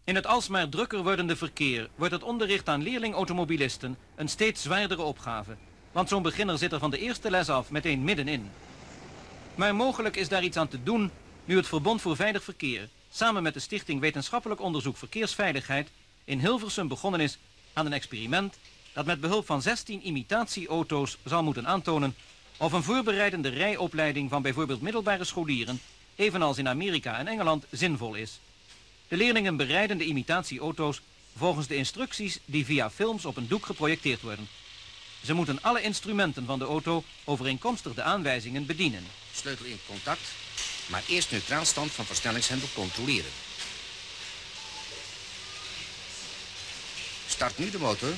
In het alsmaar drukker wordende verkeer wordt het onderricht aan leerling-automobilisten een steeds zwaardere opgave. Want zo'n beginner zit er van de eerste les af meteen middenin. Maar mogelijk is daar iets aan te doen nu het Verbond voor Veilig Verkeer samen met de Stichting Wetenschappelijk Onderzoek Verkeersveiligheid in Hilversum begonnen is aan een experiment dat met behulp van 16 imitatieauto's zal moeten aantonen of een voorbereidende rijopleiding van bijvoorbeeld middelbare scholieren, evenals in Amerika en Engeland, zinvol is. De leerlingen bereiden de imitatieauto's volgens de instructies die via films op een doek geprojecteerd worden. Ze moeten alle instrumenten van de auto overeenkomstig de aanwijzingen bedienen. Sleutel in contact, maar eerst neutraalstand van versnellingshendel controleren. Start nu de motor.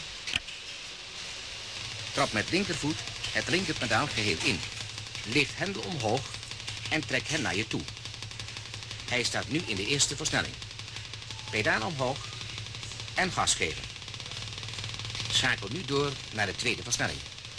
Trap met linkervoet het linkerpedaal geheel in. Licht hendel omhoog en trek hem naar je toe. Hij staat nu in de eerste versnelling. Pedaal omhoog en gas geven. Schakel nu door naar de tweede versnelling.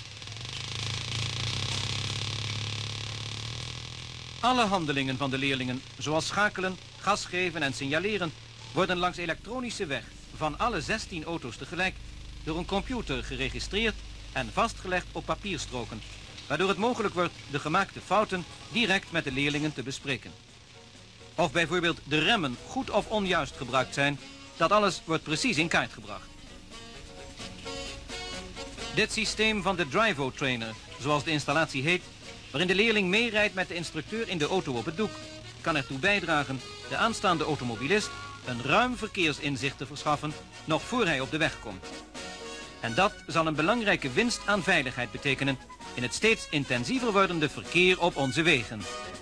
Alle handelingen van de leerlingen, zoals schakelen, gas geven en signaleren, worden langs elektronische weg van alle 16 auto's tegelijk door een computer geregistreerd en vastgelegd op papierstroken, waardoor het mogelijk wordt de gemaakte fouten direct met de leerlingen te bespreken. Of bijvoorbeeld de remmen goed of onjuist gebruikt zijn, dat alles wordt precies in kaart gebracht. Dit systeem van de Drivo-trainer, zoals de installatie heet, waarin de leerling meerijdt met de instructeur in de auto op het doek, kan ertoe bijdragen de aanstaande automobilist een ruim verkeersinzicht te verschaffen nog voor hij op de weg komt. En dat zal een belangrijke winst aan veiligheid betekenen in het steeds intensiever wordende verkeer op onze wegen.